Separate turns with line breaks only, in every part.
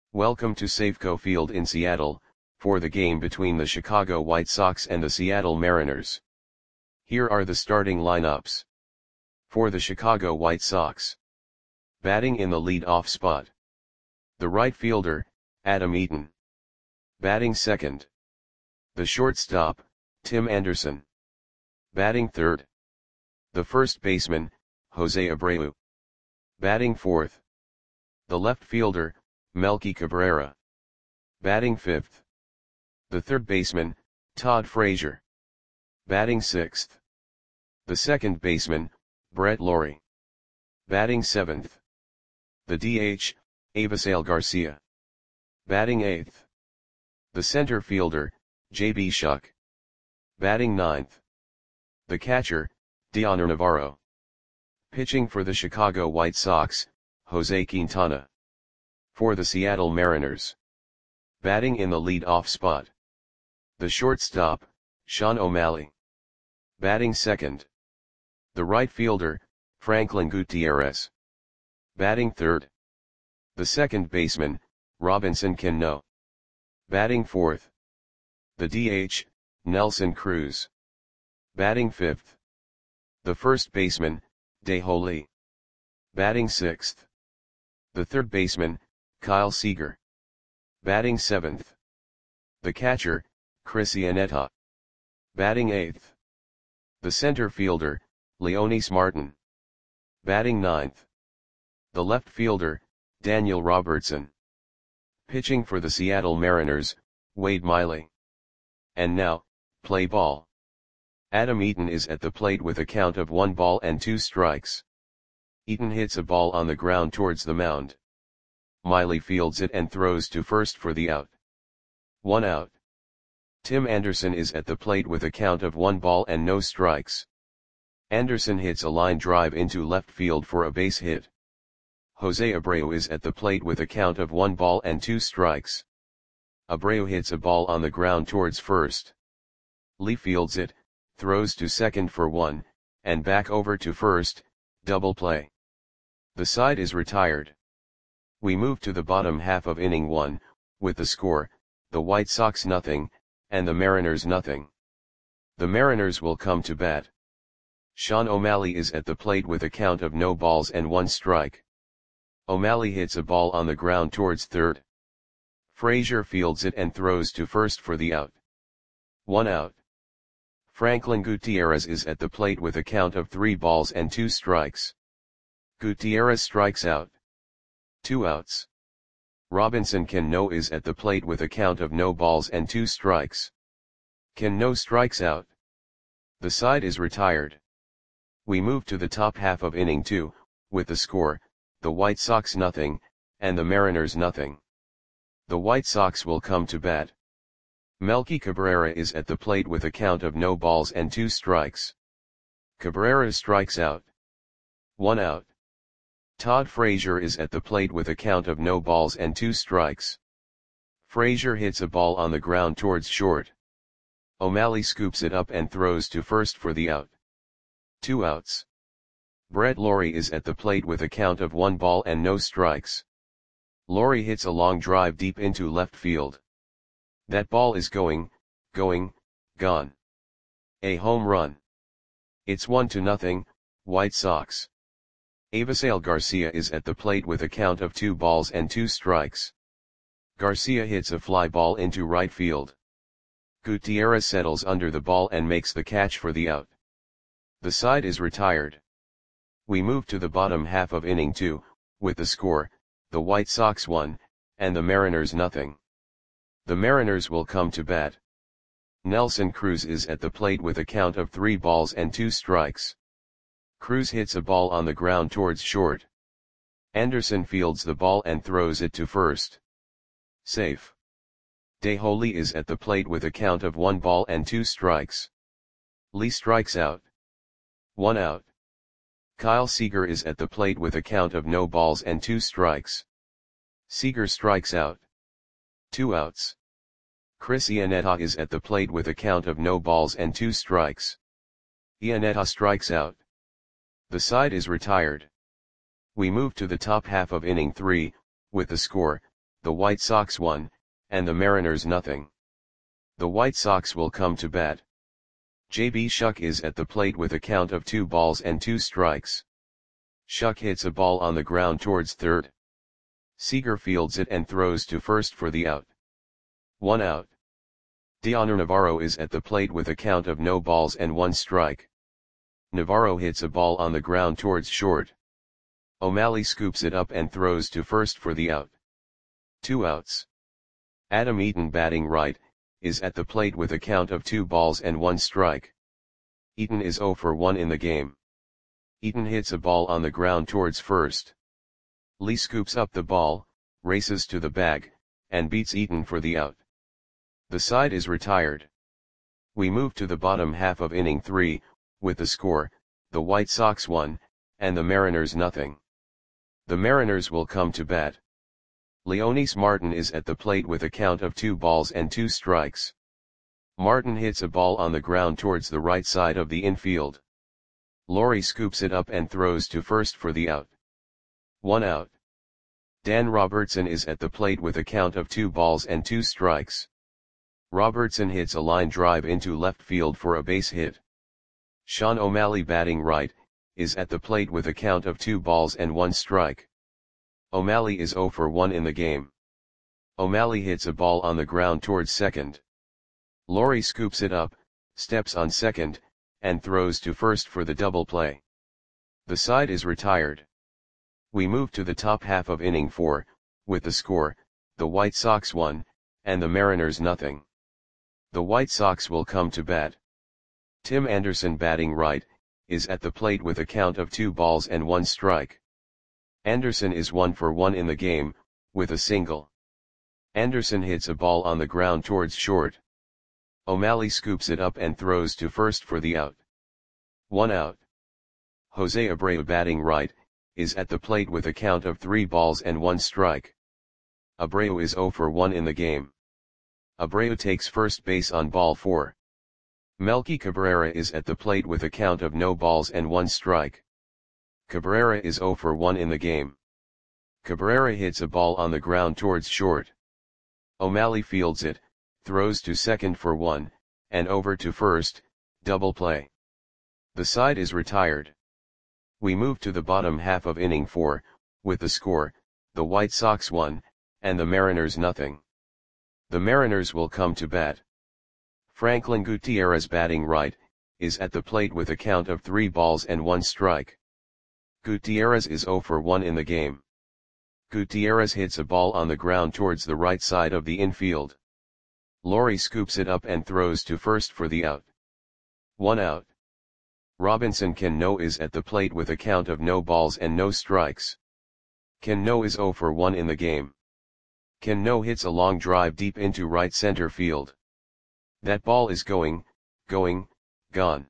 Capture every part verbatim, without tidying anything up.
Welcome to Safeco Field in Seattle, for the game between the Chicago White Sox and the Seattle Mariners. Here are the starting lineups. For the Chicago White Sox. Batting in the lead-off spot. The right fielder, Adam Eaton. Batting second. The shortstop, Tim Anderson. Batting third. The first baseman, Jose Abreu. Batting fourth. The left fielder, Melky Cabrera. Batting fifth. The third baseman, Todd Frazier. Batting sixth. The second baseman, Brett Lawrie. Batting seventh. The D H, Avisail Garcia. Batting eighth. The center fielder, J B Shuck. Batting ninth. The catcher, Dioner Navarro. Pitching for the Chicago White Sox, Jose Quintana. For the Seattle Mariners. Batting in the lead-off spot. The shortstop, Sean O'Malley. Batting second. The right fielder, Franklin Gutierrez. Batting third. The second baseman, Robinson Cano. Batting fourth. The D H, Nelson Cruz. Batting fifth. The first baseman, Dae-Ho Lee. Batting sixth. The third baseman, Kyle Seager. Batting seventh. The catcher, Chris Iannetta. Batting eighth. The center fielder, Leonys Martin. Batting ninth. The left fielder, Daniel Robertson. Pitching for the Seattle Mariners, Wade Miley. And now, play ball. Adam Eaton is at the plate with a count of one ball and two strikes. Eaton hits a ball on the ground towards the mound. Miley fields it and throws to first for the out. One out. Tim Anderson is at the plate with a count of one ball and no strikes. Anderson hits a line drive into left field for a base hit. Jose Abreu is at the plate with a count of one ball and two strikes. Abreu hits a ball on the ground towards first. Lee fields it, throws to second for one, and back over to first, double play. The side is retired. We move to the bottom half of inning one, with the score, the White Sox nothing, and the Mariners nothing. The Mariners will come to bat. Sean O'Malley is at the plate with a count of no balls and one strike. O'Malley hits a ball on the ground towards third. Frazier fields it and throws to first for the out. One out. Franklin Gutierrez is at the plate with a count of three balls and two strikes. Gutierrez strikes out. Two outs. Robinson Cano is at the plate with a count of no balls and two strikes. Cano strikes out. The side is retired. We move to the top half of inning two, with the score, the White Sox nothing, and the Mariners nothing. The White Sox will come to bat. Melky Cabrera is at the plate with a count of no balls and two strikes. Cabrera strikes out. One out. Todd Frazier is at the plate with a count of no balls and two strikes. Frazier hits a ball on the ground towards short. O'Malley scoops it up and throws to first for the out. Two outs. Brett Lawrie is at the plate with a count of one ball and no strikes. Lawrie hits a long drive deep into left field. That ball is going, going, gone. A home run. It's one to nothing, White Sox. Avisail Garcia is at the plate with a count of two balls and two strikes. Garcia hits a fly ball into right field. Gutierrez settles under the ball and makes the catch for the out. The side is retired. We move to the bottom half of inning two, with the score, the White Sox one, and the Mariners nothing. The Mariners will come to bat. Nelson Cruz is at the plate with a count of three balls and two strikes. Cruz hits a ball on the ground towards short. Anderson fields the ball and throws it to first. Safe. Dae-Ho Lee is at the plate with a count of one ball and two strikes. Lee strikes out. One out. Kyle Seager is at the plate with a count of no balls and two strikes. Seager strikes out. Two outs. Chris Iannetta is at the plate with a count of no balls and two strikes. Iannetta strikes out. The side is retired. We move to the top half of inning three, with the score, the White Sox one, and the Mariners nothing. The White Sox will come to bat. J B Shuck is at the plate with a count of two balls and two strikes. Shuck hits a ball on the ground towards third. Seager fields it and throws to first for the out. One out. Dioner Navarro is at the plate with a count of no balls and one strike. Navarro hits a ball on the ground towards short. O'Malley scoops it up and throws to first for the out. Two outs. Adam Eaton, batting right, is at the plate with a count of two balls and one strike. Eaton is zero for one in the game. Eaton hits a ball on the ground towards first. Lee scoops up the ball, races to the bag, and beats Eaton for the out. The side is retired. We move to the bottom half of inning three, with the score, the White Sox one, and the Mariners nothing. The Mariners will come to bat. Leonys Martin is at the plate with a count of two balls and two strikes. Martin hits a ball on the ground towards the right side of the infield. Laurie scoops it up and throws to first for the out. One out. Dan Robertson is at the plate with a count of two balls and two strikes. Robertson hits a line drive into left field for a base hit. Sean O'Malley, batting right, is at the plate with a count of two balls and one strike. O'Malley is zero for one in the game. O'Malley hits a ball on the ground towards second. Laurie scoops it up, steps on second, and throws to first for the double play. The side is retired. We move to the top half of inning four, with the score, the White Sox one, and the Mariners nothing. The White Sox will come to bat. Tim Anderson, batting right, is at the plate with a count of two balls and one strike. Anderson is one for one in the game, with a single. Anderson hits a ball on the ground towards short. O'Malley scoops it up and throws to first for the out. One out. Jose Abreu, batting right, is at the plate with a count of three balls and one strike. Abreu is zero for one in the game. Abreu takes first base on ball four. Melky Cabrera is at the plate with a count of no balls and one strike. Cabrera is zero for one in the game. Cabrera hits a ball on the ground towards short. O'Malley fields it, throws to second for one, and over to first, double play. The side is retired. We move to the bottom half of inning four, with the score, the White Sox one, and the Mariners nothing. The Mariners will come to bat. Franklin Gutierrez, batting right, is at the plate with a count of three balls and one strike. Gutierrez is zero for one in the game. Gutierrez hits a ball on the ground towards the right side of the infield. Laurie scoops it up and throws to first for the out. One out. Robinson Cano is at the plate with a count of no balls and no strikes. Cano is zero for one in the game. Cano hits a long drive deep into right center field. That ball is going, going, gone.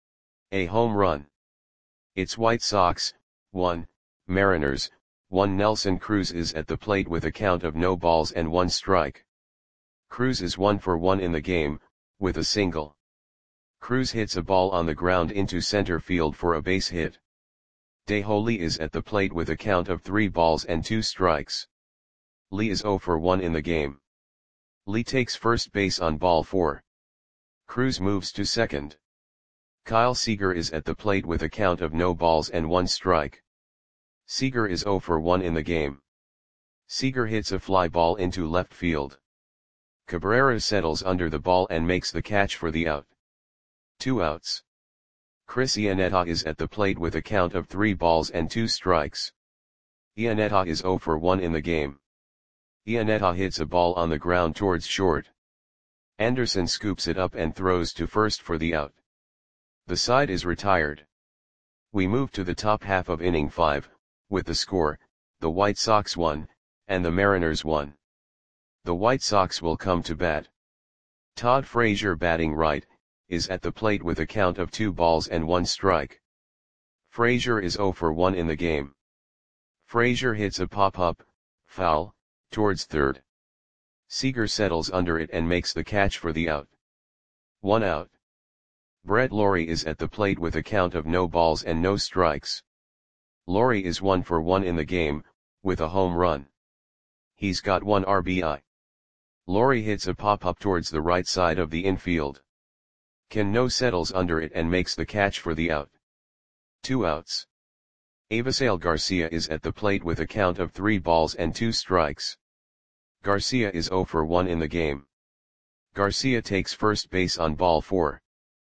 A home run. It's White Sox, one, Mariners, one. Nelson Cruz is at the plate with a count of no balls and one strike. Cruz is one for one in the game, with a single. Cruz hits a ball on the ground into center field for a base hit. DeJong Lee is at the plate with a count of three balls and two strikes. Lee is zero for one in the game. Lee takes first base on ball four. Cruz moves to second. Kyle Seager is at the plate with a count of no balls and one strike. Seager is zero for one in the game. Seager hits a fly ball into left field. Cabrera settles under the ball and makes the catch for the out. Two outs. Chris Iannetta is at the plate with a count of three balls and two strikes. Iannetta is zero for one in the game. Iannetta hits a ball on the ground towards short. Anderson scoops it up and throws to first for the out. The side is retired. We move to the top half of inning five, with the score, the White Sox one, and the Mariners one. The White Sox will come to bat. Todd Frazier, batting right, is at the plate with a count of two balls and one strike. Frazier is zero for one in the game. Frazier hits a pop-up, foul, towards third. Seager settles under it and makes the catch for the out. One out. Brett Lawrie is at the plate with a count of no balls and no strikes. Lawrie is one for one in the game, with a home run. He's got one R B I. Lawrie hits a pop-up towards the right side of the infield. Cano settles under it and makes the catch for the out. Two outs. Avisail Garcia is at the plate with a count of three balls and two strikes. Garcia is zero for one in the game. Garcia takes first base on ball four.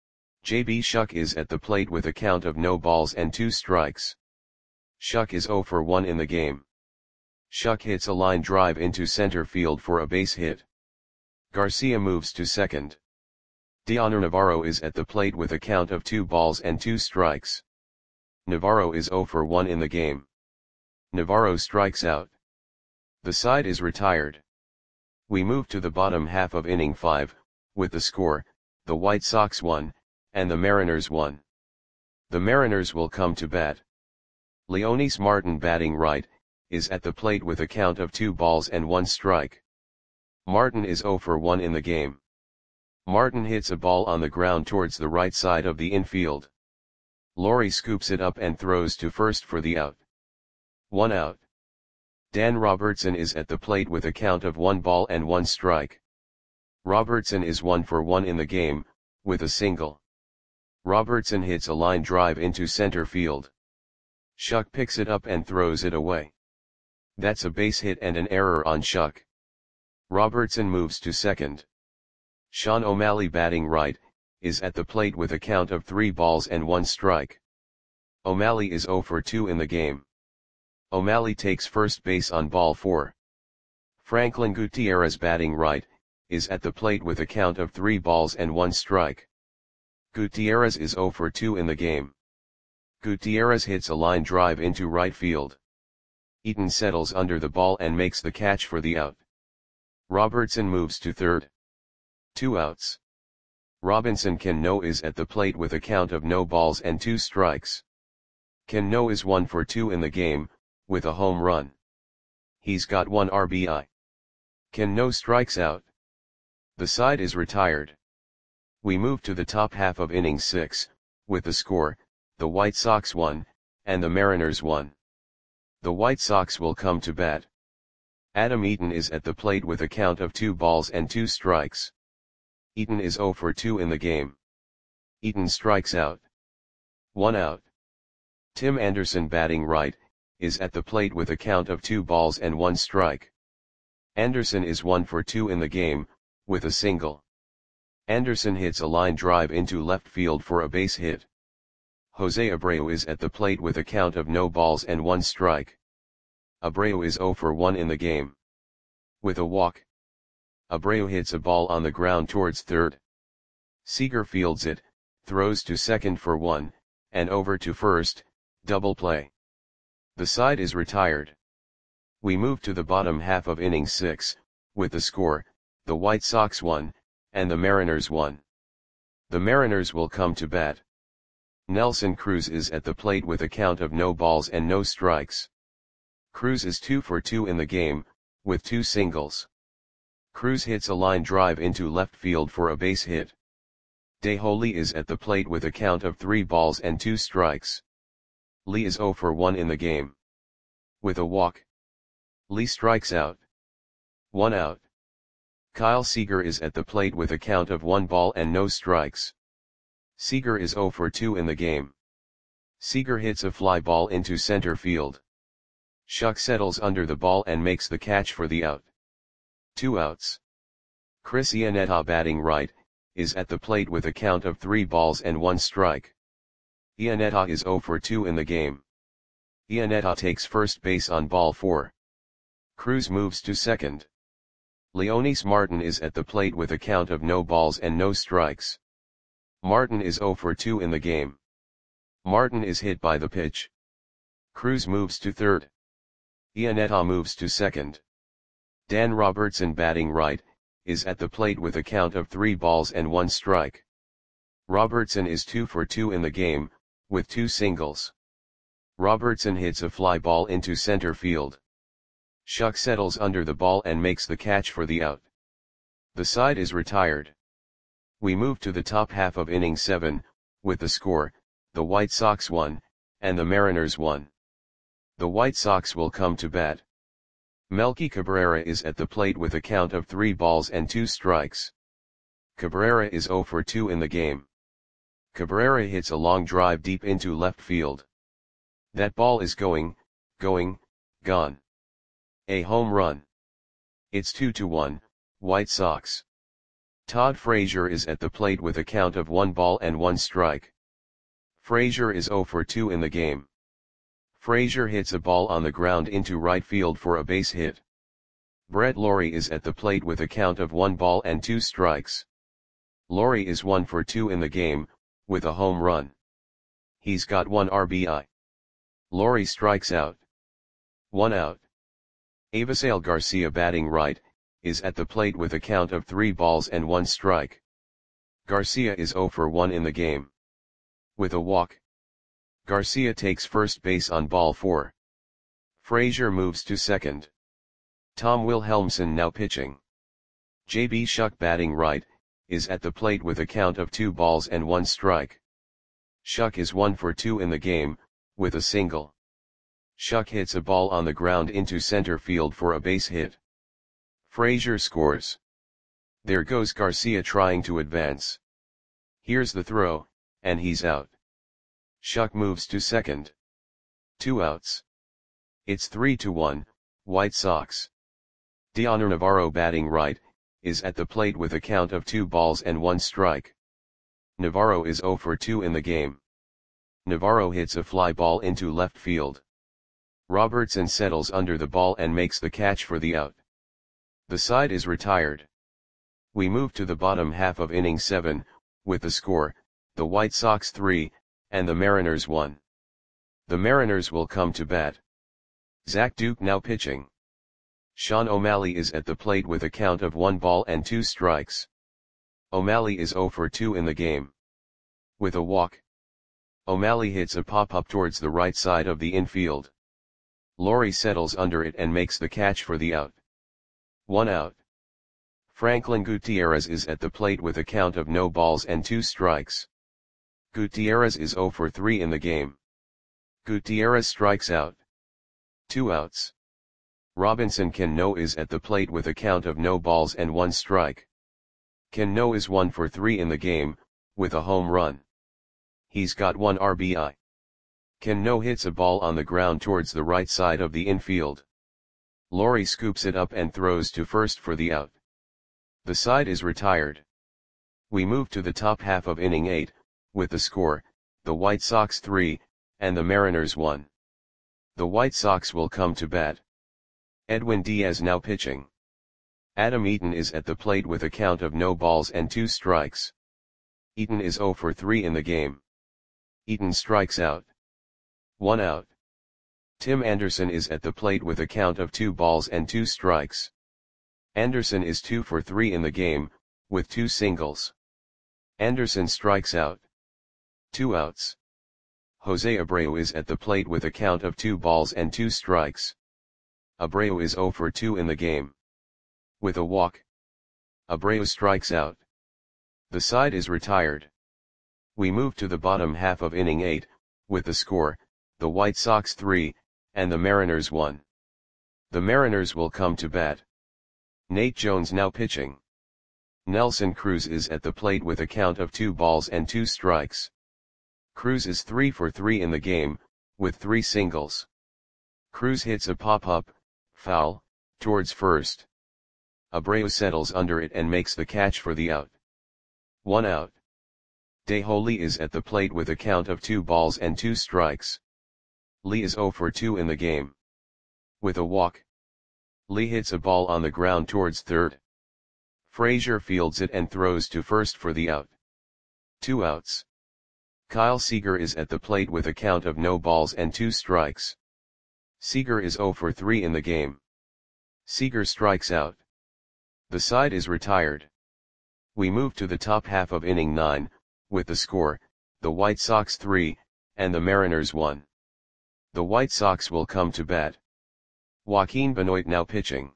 J B Shuck is at the plate with a count of no balls and two strikes. Shuck is zero for one in the game. Shuck hits a line drive into center field for a base hit. Garcia moves to second. Dioner Navarro is at the plate with a count of two balls and two strikes. Navarro is zero for one in the game. Navarro strikes out. The side is retired. We move to the bottom half of inning five, with the score, the White Sox won, and the Mariners won. The Mariners will come to bat. Leonys Martin, batting right, is at the plate with a count of two balls and one strike. Martin is zero for one in the game. Martin hits a ball on the ground towards the right side of the infield. Lawrie scoops it up and throws to first for the out. One out. Dan Robertson is at the plate with a count of one ball and one strike. Robertson is one for one in the game, with a single. Robertson hits a line drive into center field. Shuck picks it up and throws it away. That's a base hit and an error on Shuck. Robertson moves to second. Sean O'Malley, batting right, is at the plate with a count of three balls and one strike. O'Malley is zero for two in the game. O'Malley takes first base on ball four. Franklin Gutierrez, batting right, is at the plate with a count of three balls and one strike. Gutierrez is zero for two in the game. Gutierrez hits a line drive into right field. Eaton settles under the ball and makes the catch for the out. Robertson moves to third. Two outs. Robinson Cano is at the plate with a count of no balls and two strikes. Cano is one for two in the game, with a home run. He's got one R B I. Cano strikes out. The side is retired. We move to the top half of inning six, with the score, the White Sox won, and the Mariners won. The White Sox will come to bat. Adam Eaton is at the plate with a count of two balls and two strikes. Eaton is zero for two in the game. Eaton strikes out. One out. Tim Anderson, batting right, is at the plate with a count of two balls and one strike. Anderson is one for two in the game, with a single. Anderson hits a line drive into left field for a base hit. Jose Abreu is at the plate with a count of no balls and one strike. Abreu is zero for one in the game. With a walk. Abreu hits a ball on the ground towards third. Seager fields it, throws to second for one, and over to first, double play. The side is retired. We move to the bottom half of inning six, with the score, the White Sox won, and the Mariners won. The Mariners will come to bat. Nelson Cruz is at the plate with a count of no balls and no strikes. Cruz is two for two in the game, with two singles. Cruz hits a line drive into left field for a base hit. DeJong Lee is at the plate with a count of three balls and two strikes. Lee is zero for one in the game. With a walk. Lee strikes out. One out. Kyle Seager is at the plate with a count of one ball and no strikes. Seager is zero for two in the game. Seager hits a fly ball into center field. Shuck settles under the ball and makes the catch for the out. Two outs. Chris Iannetta, batting right, is at the plate with a count of three balls and one strike. Iannetta is zero for two in the game. Iannetta takes first base on ball four. Cruz moves to second. Leonys Martin is at the plate with a count of no balls and no strikes. Martin is zero for two in the game. Martin is hit by the pitch. Cruz moves to third. Iannetta moves to second. Dan Robertson, batting right, is at the plate with a count of three balls and one strike. Robertson is two for two in the game, with two singles. Robertson hits a fly ball into center field. Shuck settles under the ball and makes the catch for the out. The side is retired. We move to the top half of inning seven, with the score, the White Sox won, and the Mariners won. The White Sox will come to bat. Melky Cabrera is at the plate with a count of three balls and two strikes. Cabrera is zero for two in the game. Cabrera hits a long drive deep into left field. That ball is going, going, gone. A home run. It's two to one, White Sox. Todd Frazier is at the plate with a count of one ball and one strike. Frazier is zero for two in the game. Frazier hits a ball on the ground into right field for a base hit. Brett Lawrie is at the plate with a count of one ball and two strikes. Lawrie is one for two in the game, with a home run. He's got one R B I. Lawrie strikes out. One out. Avisail Garcia, batting right, is at the plate with a count of three balls and one strike. Garcia is zero for one in the game. With a walk. Garcia takes first base on ball four. Frazier moves to second. Tom Wilhelmsen now pitching. J B Shuck, batting right, is at the plate with a count of two balls and one strike. Shuck is one for two in the game, with a single. Shuck hits a ball on the ground into center field for a base hit. Frazier scores. There goes Garcia trying to advance. Here's the throw, and he's out. Shuck moves to second. Two outs. It's three to one, White Sox. Dioner Navarro, batting right, is at the plate with a count of two balls and one strike. Navarro is zero for two in the game. Navarro hits a fly ball into left field. Robertson settles under the ball and makes the catch for the out. The side is retired. We move to the bottom half of inning seven, with the score, the White Sox three, and the Mariners one. The Mariners will come to bat. Zach Duke now pitching. Sean O'Malley is at the plate with a count of one ball and two strikes. O'Malley is zero for two in the game. With a walk. O'Malley hits a pop-up towards the right side of the infield. Lawrie settles under it and makes the catch for the out. One out. Franklin Gutierrez is at the plate with a count of no balls and two strikes. Gutierrez is zero for three in the game. Gutierrez strikes out. Two outs. Robinson Cano is at the plate with a count of no balls and one strike. Cano is one for three in the game, with a home run. He's got one R B I. Cano hits a ball on the ground towards the right side of the infield. Lawrie scoops it up and throws to first for the out. The side is retired. We move to the top half of inning eight, with the score, the White Sox three, and the Mariners one. The White Sox will come to bat. Edwin Diaz now pitching. Adam Eaton is at the plate with a count of no balls and two strikes. Eaton is zero for three in the game. Eaton strikes out. One out. Tim Anderson is at the plate with a count of two balls and two strikes. Anderson is two for three in the game, with two singles. Anderson strikes out. Two outs. Jose Abreu is at the plate with a count of two balls and two strikes. Abreu is zero for two in the game. With a walk. Abreu strikes out. The side is retired. We move to the bottom half of inning eight, with the score, the White Sox three, and the Mariners one. The Mariners will come to bat. Nate Jones now pitching. Nelson Cruz is at the plate with a count of two balls and two strikes. Cruz is three for three in the game, with three singles. Cruz hits a pop-up, foul, towards first. Abreu settles under it and makes the catch for the out. One out. Daeho Lee is at the plate with a count of two balls and two strikes. Lee is zero for two in the game. With a walk. Lee hits a ball on the ground towards third. Frazier fields it and throws to first for the out. Two outs. Kyle Seager is at the plate with a count of no balls and two strikes. Seager is zero for three in the game. Seager strikes out. The side is retired. We move to the top half of inning nine, with the score, the White Sox three, and the Mariners one. The White Sox will come to bat. Joaquin Benoit now pitching.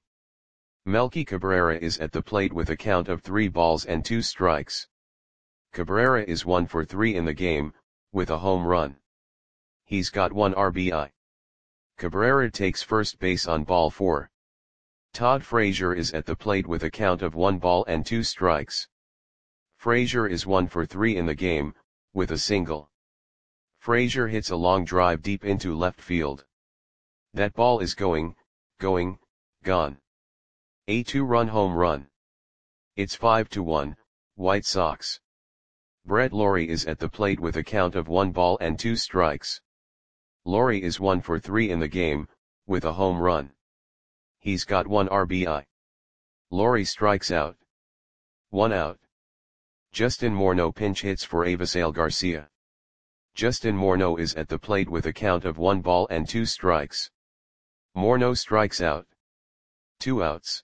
Melky Cabrera is at the plate with a count of three balls and two strikes. Cabrera is one for three in the game, with a home run. He's got one R B I. Cabrera takes first base on ball four. Todd Frazier is at the plate with a count of one ball and two strikes. Frazier is one for three in the game, with a single. Frazier hits a long drive deep into left field. That ball is going, going, gone. A two-run home run. It's five to one, White Sox. Brett Lawrie is at the plate with a count of one ball and two strikes. Lawrie is one for three in the game, with a home run. He's got one R B I. Lawrie strikes out. One out. Justin Morneau pinch hits for Avisail Garcia. Justin Morneau is at the plate with a count of one ball and two strikes. Morneau strikes out. Two outs.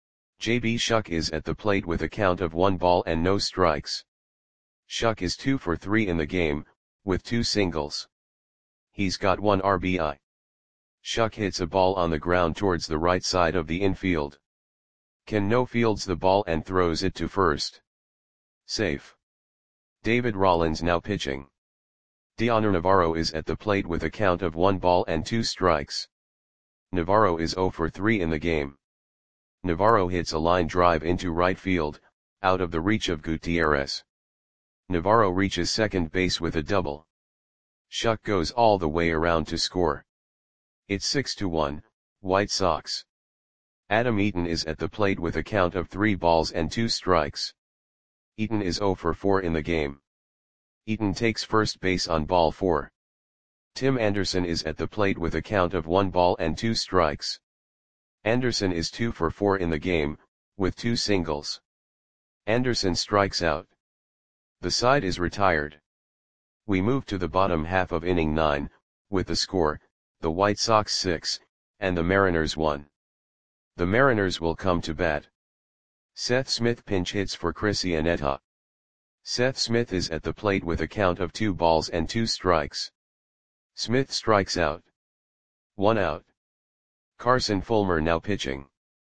J B Shuck is at the plate with a count of one ball and no strikes. Shuck is two for three in the game, with two singles. He's got one R B I. Shuck hits a ball on the ground towards the right side of the infield. Cano fields the ball and throws it to first. Safe. David Rollins now pitching. Dioner Navarro is at the plate with a count of one ball and two strikes. Navarro is zero for three in the game. Navarro hits a line drive into right field, out of the reach of Gutierrez. Navarro reaches second base with a double. Shuck goes all the way around to score. It's six to one, White Sox. Adam Eaton is at the plate with a count of three balls and two strikes. Eaton is zero for four in the game. Eaton takes first base on ball four. Tim Anderson is at the plate with a count of one ball and two strikes. Anderson is two for four in the game, with two singles. Anderson strikes out. The side is retired. We move to the bottom half of inning nine, with the score, the White Sox six, and the Mariners one. The Mariners will come to bat. Seth Smith pinch hits for Chris Iannetta. Seth Smith is at the plate with a count of two balls and two strikes. Smith strikes out. One out. Carson Fulmer now pitching.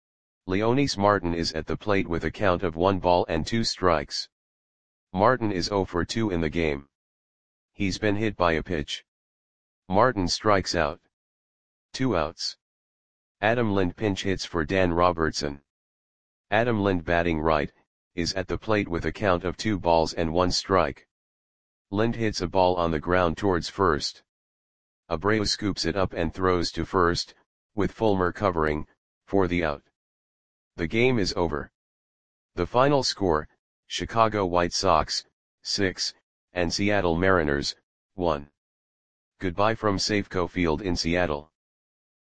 Leonys Martin is at the plate with a count of one ball and two strikes. Martin is zero for two in the game. He's been hit by a pitch. Martin strikes out. Two outs. Adam Lind pinch hits for Dan Robertson. Adam Lind batting right, is at the plate with a count of two balls and one strike. Lind hits a ball on the ground towards first. Abreu scoops it up and throws to first, with Fulmer covering, for the out. The game is over. The final score, Chicago White Sox, six, and Seattle Mariners, one. Goodbye from Safeco Field in Seattle.